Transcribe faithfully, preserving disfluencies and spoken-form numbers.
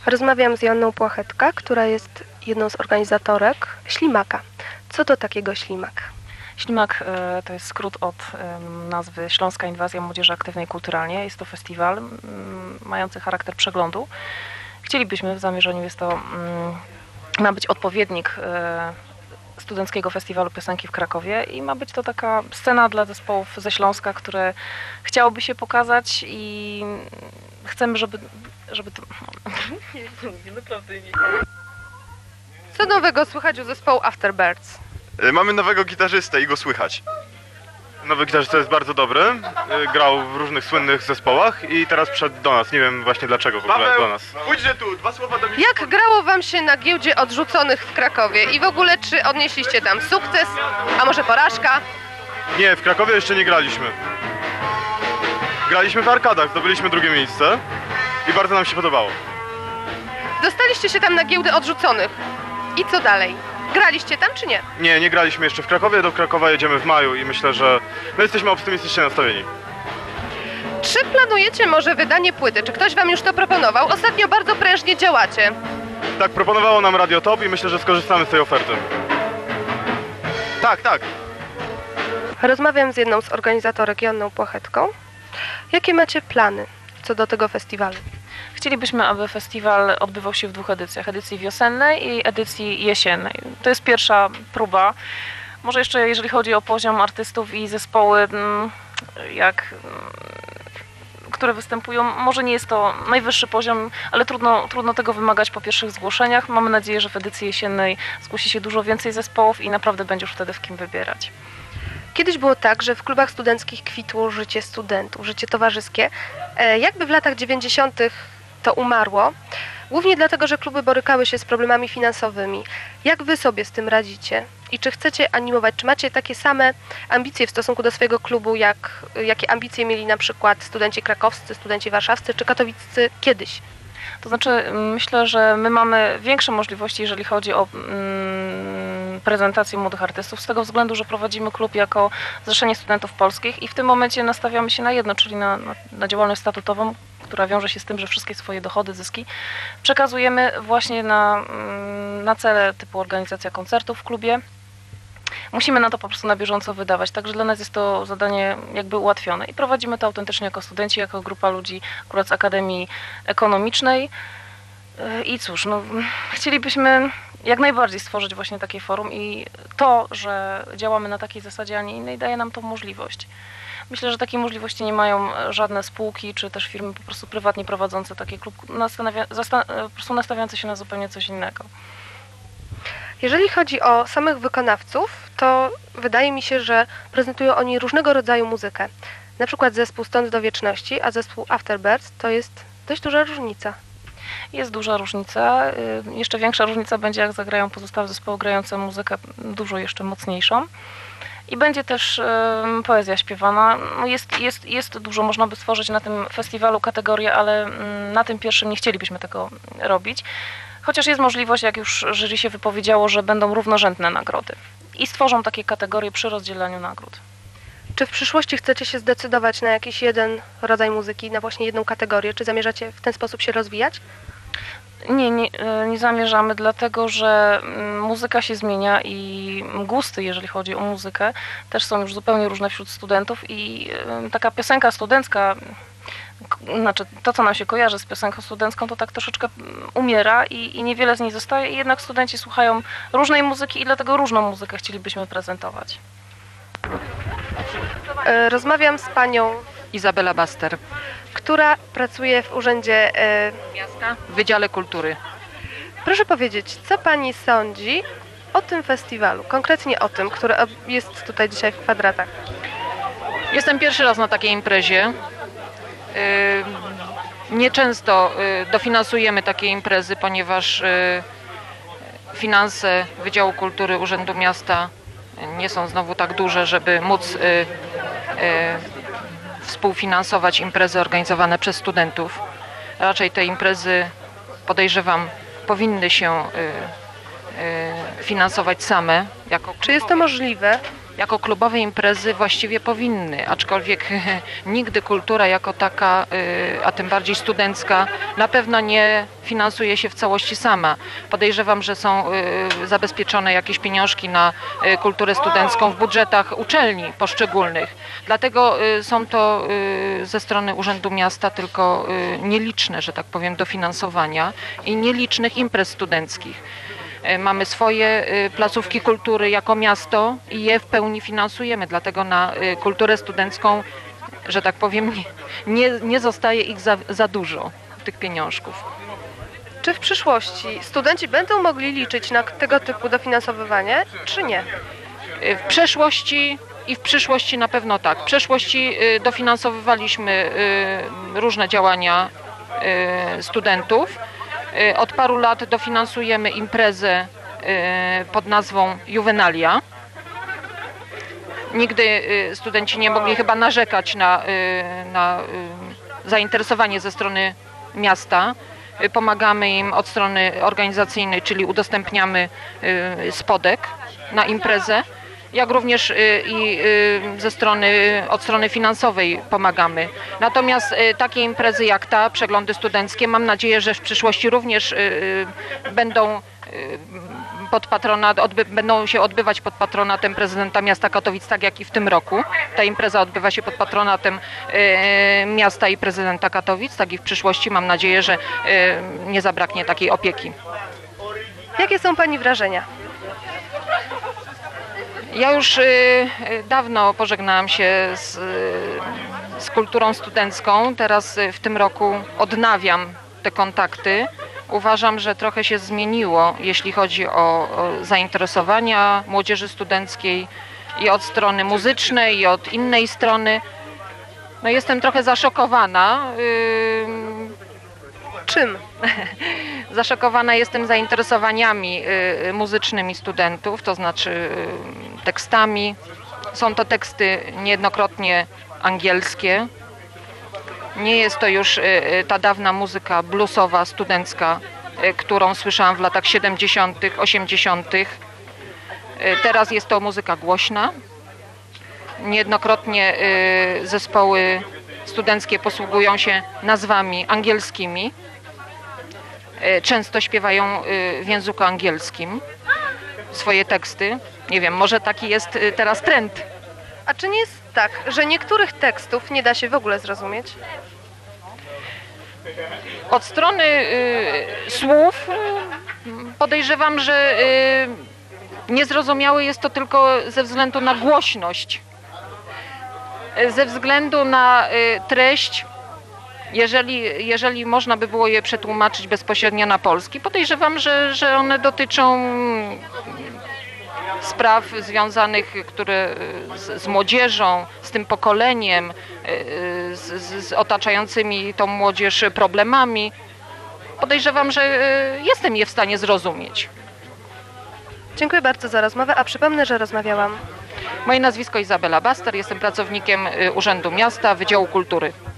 Rozmawiam z Joanną Płachetka, która jest jedną z organizatorek Ślimaka. Co to takiego Ślimak? Ślimak to jest skrót od nazwy Śląska Inwazja Młodzieży Aktywnej Kulturalnie. Jest to festiwal mający charakter przeglądu. Chcielibyśmy, w zamierzeniu jest to, ma być odpowiednik Studenckiego Festiwalu Piosenki w Krakowie i ma być to taka scena dla zespołów ze Śląska, które chciałoby się pokazać i chcemy, żeby, żeby to... Nie, naprawdę nie. Co nowego słychać u zespołu Afterbirds? Mamy nowego gitarzystę i go słychać. Nowy gitarzysta jest bardzo dobry, grał w różnych słynnych zespołach i teraz przyszedł do nas, nie wiem właśnie dlaczego w ogóle do nas. Pójdźże tu, dwa słowa do mnie. Jak grało wam się na giełdzie odrzuconych w Krakowie i w ogóle czy odnieśliście tam sukces, a może porażka? Nie, w Krakowie jeszcze nie graliśmy. Graliśmy w arkadach, zdobyliśmy drugie miejsce i bardzo nam się podobało. Dostaliście się tam na giełdę odrzuconych. I co dalej? Graliście tam czy nie? Nie, nie graliśmy jeszcze w Krakowie, do Krakowa jedziemy w maju i myślę, że my jesteśmy optymistycznie nastawieni. Czy planujecie może wydanie płyty? Czy ktoś wam już to proponował? Ostatnio bardzo prężnie działacie. Tak, proponowało nam Radio Top i myślę, że skorzystamy z tej oferty. Tak, tak. Rozmawiam z jedną z organizatorek, Joanną Płachetką. Jakie macie plany co do tego festiwalu? Chcielibyśmy, aby festiwal odbywał się w dwóch edycjach. Edycji wiosennej i edycji jesiennej. To jest pierwsza próba. Może jeszcze jeżeli chodzi o poziom artystów i zespoły, jak, które występują, może nie jest to najwyższy poziom, ale trudno, trudno tego wymagać po pierwszych zgłoszeniach. Mamy nadzieję, że w edycji jesiennej zgłosi się dużo więcej zespołów i naprawdę będzie już wtedy w kim wybierać. Kiedyś było tak, że w klubach studenckich kwitło życie studentów, życie towarzyskie. Jakby w latach dziewięćdziesiątych to umarło, głównie dlatego, że kluby borykały się z problemami finansowymi. Jak wy sobie z tym radzicie? I czy chcecie animować? Czy macie takie same ambicje w stosunku do swojego klubu, jak, jakie ambicje mieli na przykład studenci krakowscy, studenci warszawscy czy katowiccy kiedyś? To znaczy, myślę, że my mamy większe możliwości, jeżeli chodzi o mm, prezentację młodych artystów, z tego względu, że prowadzimy klub jako Zrzeszenie Studentów Polskich i w tym momencie nastawiamy się na jedno, czyli na, na, na działalność statutową, która wiąże się z tym, że wszystkie swoje dochody, zyski przekazujemy właśnie na, na cele typu organizacja koncertów w klubie. Musimy na to po prostu na bieżąco wydawać, także dla nas jest to zadanie jakby ułatwione i prowadzimy to autentycznie jako studenci, jako grupa ludzi akurat z Akademii Ekonomicznej. I cóż, no, chcielibyśmy jak najbardziej stworzyć właśnie takie forum i to, że działamy na takiej zasadzie, a nie innej, daje nam to możliwość. Myślę, że takiej możliwości nie mają żadne spółki, czy też firmy po prostu prywatnie prowadzące taki klub, po prostu nastawiające się na zupełnie coś innego. Jeżeli chodzi o samych wykonawców, to wydaje mi się, że prezentują oni różnego rodzaju muzykę. Na przykład zespół Stąd do Wieczności, a zespół Afterbirds to jest dość duża różnica. Jest duża różnica. Jeszcze większa różnica będzie, jak zagrają pozostałe zespoły grające muzykę dużo jeszcze mocniejszą. I będzie też um, poezja śpiewana. No jest, jest, jest dużo, można by stworzyć na tym festiwalu kategorię, ale um, na tym pierwszym nie chcielibyśmy tego robić. Chociaż jest możliwość, jak już jury się wypowiedziało, że będą równorzędne nagrody. I stworzą takie kategorie przy rozdzielaniu nagród. Czy w przyszłości chcecie się zdecydować na jakiś jeden rodzaj muzyki, na właśnie jedną kategorię? Czy zamierzacie w ten sposób się rozwijać? Nie, nie, nie zamierzamy, dlatego że muzyka się zmienia i gusty, jeżeli chodzi o muzykę, też są już zupełnie różne wśród studentów i taka piosenka studencka, znaczy to, co nam się kojarzy z piosenką studencką, to tak troszeczkę umiera i, i niewiele z niej zostaje, i jednak studenci słuchają różnej muzyki i dlatego różną muzykę chcielibyśmy prezentować. Rozmawiam z panią Izabela Baster, która pracuje w Urzędzie Miasta w Wydziale Kultury. Proszę powiedzieć, co pani sądzi o tym festiwalu, konkretnie o tym, który jest tutaj dzisiaj w Kwadratach? Jestem pierwszy raz na takiej imprezie. Nieczęsto dofinansujemy takie imprezy, ponieważ finanse Wydziału Kultury Urzędu Miasta nie są znowu tak duże, żeby móc współfinansować imprezy organizowane przez studentów. Raczej te imprezy, podejrzewam, powinny się finansować same. Jako Czy jest to możliwe, jako klubowe imprezy właściwie powinny, aczkolwiek nigdy kultura jako taka, a tym bardziej studencka, na pewno nie finansuje się w całości sama. Podejrzewam, że są zabezpieczone jakieś pieniążki na kulturę studencką w budżetach uczelni poszczególnych. Dlatego są to ze strony Urzędu Miasta tylko nieliczne, że tak powiem, dofinansowania i nielicznych imprez studenckich. Mamy swoje placówki kultury jako miasto i je w pełni finansujemy, dlatego na kulturę studencką, że tak powiem, nie, nie, nie zostaje ich za, za dużo, tych pieniążków. Czy w przyszłości studenci będą mogli liczyć na tego typu dofinansowywanie, czy nie? W przeszłości i w przyszłości na pewno tak. W przeszłości dofinansowywaliśmy różne działania studentów. Od paru lat dofinansujemy imprezę pod nazwą Juvenalia. Nigdy studenci nie mogli chyba narzekać na, na zainteresowanie ze strony miasta. Pomagamy im od strony organizacyjnej, czyli udostępniamy spodek na imprezę, jak również i ze strony, od strony finansowej pomagamy. Natomiast takie imprezy jak ta, przeglądy studenckie, mam nadzieję, że w przyszłości również będą pod patronat, odby, będą się odbywać pod patronatem prezydenta miasta Katowic, tak jak i w tym roku. Ta impreza odbywa się pod patronatem e, miasta i prezydenta Katowic, tak i w przyszłości mam nadzieję, że e, nie zabraknie takiej opieki. Jakie są Pani wrażenia? Ja już e, dawno pożegnałam się z, z kulturą studencką, teraz w tym roku odnawiam te kontakty. Uważam, że trochę się zmieniło, jeśli chodzi o, o zainteresowania młodzieży studenckiej i od strony muzycznej, i od innej strony. No jestem trochę zaszokowana. Yy... Czym? Zaszokowana jestem zainteresowaniami yy, muzycznymi studentów, to znaczy yy, tekstami. Są to teksty niejednokrotnie angielskie. Nie jest to już ta dawna muzyka bluesowa, studencka, którą słyszałam w latach siedemdziesiątych, osiemdziesiątych. Teraz jest to muzyka głośna. Niejednokrotnie zespoły studenckie posługują się nazwami angielskimi. Często śpiewają w języku angielskim swoje teksty. Nie wiem, może taki jest teraz trend. A czy nie jest tak, że niektórych tekstów nie da się w ogóle zrozumieć? Od strony y, słów y, podejrzewam, że y, niezrozumiałe jest to tylko ze względu na głośność. Ze względu na y, treść, jeżeli, jeżeli można by było je przetłumaczyć bezpośrednio na polski, podejrzewam, że, że one dotyczą spraw związanych które, z, z młodzieżą, z tym pokoleniem, z, z, z otaczającymi tą młodzież problemami. Podejrzewam, że jestem je w stanie zrozumieć. Dziękuję bardzo za rozmowę, a przypomnę, że rozmawiałam. Moje nazwisko Izabela Baster, jestem pracownikiem Urzędu Miasta, Wydziału Kultury.